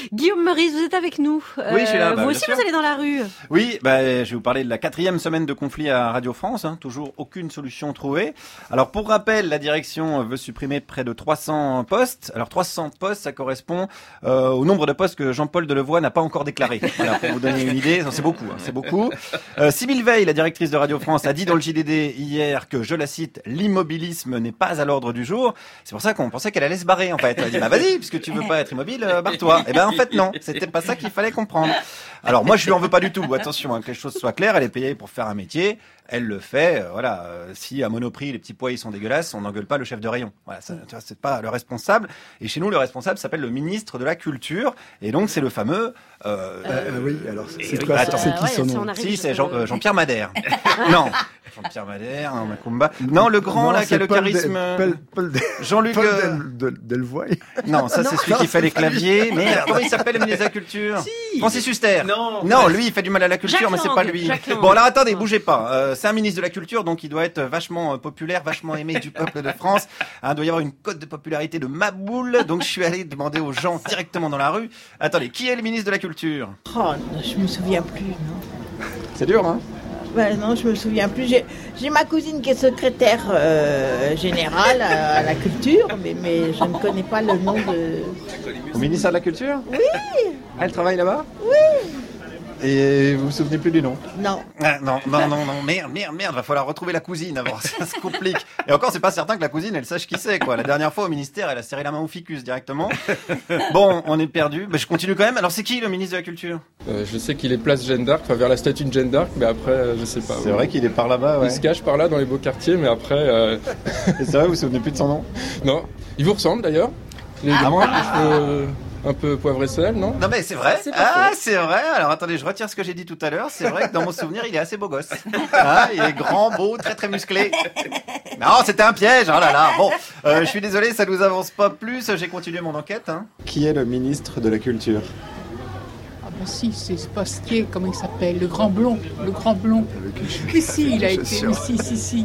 Guillaume Meurice, vous êtes avec nous. Oui, je suis là. Vous aussi, vous allez dans la rue. Oui, je vais vous parler de la 4e semaine de conflit à Radio France. Toujours aucune solution trouvée. Alors, pour rappel, la direction veut supprimer près de 300 postes. Alors, 300 postes, ça correspond au nombre de postes que Jean-Paul Delevoye n'a pas encore déclaré. Voilà, pour vous donner une idée, c'est beaucoup. C'est beaucoup. Sybille Veil, la directrice de Radio France, a dit dans le JDD hier que, je la cite, l'immobilisme n'est pas à l'ordre du jour. C'est pour ça qu'on pensait qu'elle allait se barrer, en fait. Elle a dit, vas-y, puisque tu veux pas être immobile, barre-toi. Eh ben, en fait, non. C'était pas ça qu'il fallait comprendre. Alors, moi, je lui en veux pas du tout. Attention, que les choses soient claires. Elle est payée pour faire un métier. Elle le fait. Voilà. Si à Monoprix, les petits pois, ils sont dégueulasses, on n'engueule pas le chef de rayon. Voilà. Ça, tu vois, c'est pas le responsable. Et chez nous, le responsable s'appelle le ministre de la Culture. Et donc, c'est le fameux, oui, alors, c'est quoi, attends, c'est qui son nom? Si, c'est Jean-Pierre Madère. Non. Jean-Pierre Madère, Macumba. Non, le grand, là, qui a le charisme. Jean-Luc. Delevoye. Non, ça, c'est celui qui fait les claviers. Mais comment il s'appelle, le ministre de la Culture? Francis Huster. Non, lui, il fait du mal à la culture, mais c'est pas lui. Bon, alors attendez, bougez pas. C'est un ministre de la Culture, donc il doit être vachement populaire, vachement aimé du peuple de France. Il doit y avoir une cote de popularité de Maboule. Donc je suis allé demander aux gens directement dans la rue. Attendez, qui est le ministre de la Culture? Oh, je me souviens plus, non. C'est dur, hein? Ben non, je me souviens plus. J'ai ma cousine qui est secrétaire générale à la culture, mais je ne connais pas le nom de... Au ministère de la Culture? Oui. Elle travaille là-bas? Oui. Et vous vous souvenez plus du nom? Non. Ah, non, merde, va falloir retrouver la cousine avant, ça se complique. Et encore, c'est pas certain que la cousine, elle sache qui c'est, quoi. La dernière fois, au ministère, elle a serré la main au ficus directement. Bon, on est perdu. Je continue quand même. Alors, c'est qui le ministre de la Culture? Je sais qu'il est place Jeanne d'Arc, vers la statue de Jeanne d'Arc, mais après, je sais pas. C'est vrai qu'il est par là-bas, ouais. Il se cache par là, dans les beaux quartiers, mais après... Et c'est vrai, vous vous souvenez plus de son nom? Non. Il vous ressemble, d'ailleurs. Un peu poivre et sel, non? Non mais c'est vrai. C'est vrai. Alors attendez, je retire ce que j'ai dit tout à l'heure. C'est vrai que dans mon souvenir, il est assez beau gosse. Il est grand, beau, très très musclé. Non, c'était un piège. Oh là là. Bon, je suis désolé, ça nous avance pas plus. J'ai continué mon enquête. Qui est le ministre de la Culture? Ah ben si, c'est Postier, comment il s'appelle? Le grand blond. Mais si, il a été... Mais si.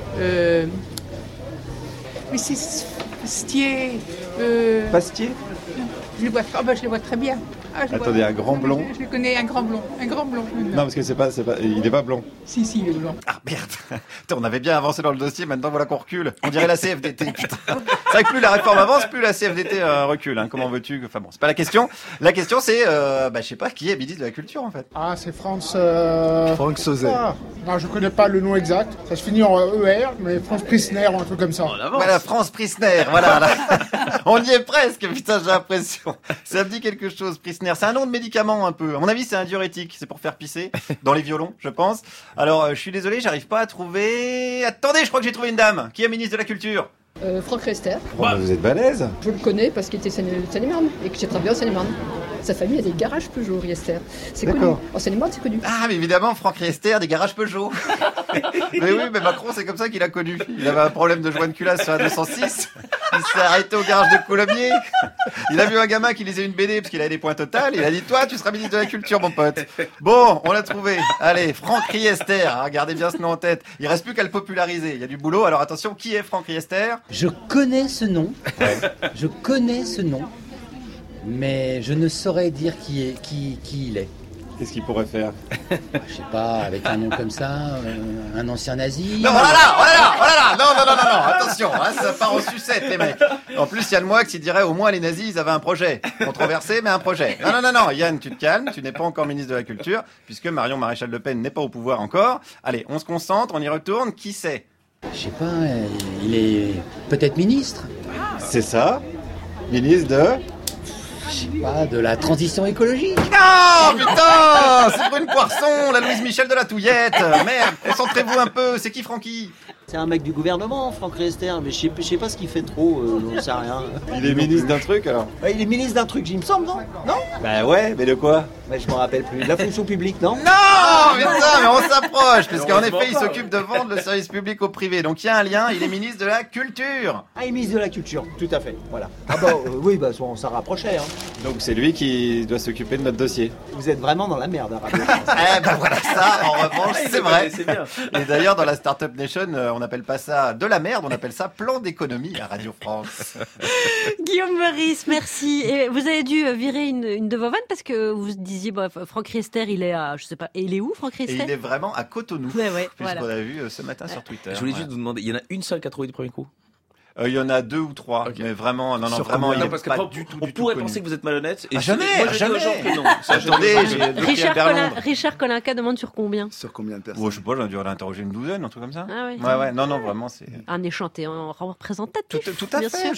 Mais c'est Postier... Pastier? Je le vois très bien. Attendez, un grand blond? Je le connais, un grand blond. Non, parce que c'est pas, il est pas blond. Si, il est blond. Ah merde. On avait bien avancé dans le dossier, maintenant voilà qu'on recule. On dirait la CFDT, putain. C'est vrai que plus la réforme avance, plus la CFDT recule. Comment veux-tu? Enfin bon, c'est pas la question. La question c'est, je sais pas, qui est ministre de la Culture en fait? Ah, c'est Franck Sauzet. Non, je connais pas le nom exact. Ça se finit en ER, mais France Prisner ou un truc comme ça. Voilà, France Prisner, voilà. Là. On y est presque, putain, j'ai l'impression. Ça me dit quelque chose, Prisner. C'est un nom de médicament un peu. À mon avis, c'est un diurétique. C'est pour faire pisser dans les violons, je pense. Alors, je suis désolé, j'arrive pas à trouver... Attendez, je crois que j'ai trouvé une dame. Qui est ministre de la Culture? Franck Riester. Vous êtes balèze. Je le connais parce qu'il était Seine-et-Marne et que j'ai travaillé en Seine-et-Marne. Sa famille a des garages Peugeot, Riester. C'est connu. En Seine-et-Marne, c'est connu. Ah, mais évidemment, Franck Riester, des garages Peugeot. Mais oui, mais Macron, c'est comme ça qu'il a connu. Il avait un problème de joint de culasse sur la 206. Il s'est arrêté au garage de Coulommiers. Il a vu un gamin qui lisait une BD parce qu'il avait des points totales. Il a dit, toi, tu seras ministre de la Culture, mon pote. Bon, on l'a trouvé. Allez, Franck Riester. Gardez bien ce nom en tête. Il reste plus qu'à le populariser. Il y a du boulot. Alors attention, qui est Franck Riester? Je connais ce nom. Je connais ce nom. Mais je ne saurais dire qui il est. Qu'est-ce qu'il pourrait faire? Je sais pas, avec un nom comme ça, un ancien nazi. Non, voilà, non, attention, ça part en sucette, les mecs. En plus, Yann Moix, il dirait au moins les nazis, ils avaient un projet. Controversé, mais un projet. Non, Yann, tu te calmes, tu n'es pas encore ministre de la Culture, puisque Marion Maréchal Le Pen n'est pas au pouvoir encore. Allez, on se concentre, on y retourne, qui c'est? Je sais pas, il est peut-être ministre. C'est ça, ministre de... Je sais pas, de la transition écologique. Non, putain, c'est Brune Poisson, la Louise Michel de la Touillette. Merde, concentrez-vous un peu, c'est qui Francky? C'est un mec du gouvernement, Franck Riester, mais je sais pas ce qu'il fait trop, j'en sais rien. Il est ministre d'un truc alors? Il est ministre d'un truc, il me semble, non? Bah ouais, mais de quoi? Mais je m'en rappelle plus. La fonction publique, non? Non, mais on s'approche, parce qu'en effet, il s'occupe de vendre le service public au privé. Donc il y a un lien, il est ministre de la Culture. Ah, il est ministre de la Culture, tout à fait. Voilà. Ah bah oui, bah on s'en rapprochait. Hein. Donc c'est lui qui doit s'occuper de notre dossier. Vous êtes vraiment dans la merde, hein, Radio Eh ben voilà, ça, en revanche, c'est vrai. C'est bien. Et d'ailleurs, dans la Startup Nation, on n'appelle pas ça de la merde, on appelle ça plan d'économie à Radio France. Guillaume Meurice, merci. Et vous avez dû virer une de vos vannes parce que vous disiez, Franck Riester, il est à, je sais pas, et il est où, Franck Et Riester? il est vraiment à Cotonou, Ouais, puisqu'on voilà. a vu ce matin sur Twitter. Je voulais juste vous demander, il y en a une seule qui a trouvé du premier coup? Il y en a 2 ou 3, mais vraiment, non, vraiment, il non, est parce pas qu'après, du tout on pourrait connu. penser que vous êtes malhonnête. Et Jamais, moi, je dis aux gens que non. Ça, je dis aux gens que non. Richard Kolinka demande sur combien? Sur combien de personnes? Je sais pas, j'aurais dû en interroger une douzaine, un truc comme ça. Ah ouais. Ouais, non, vraiment, c'est... Un échantillon représentatif. Tout à bien fait, sûr.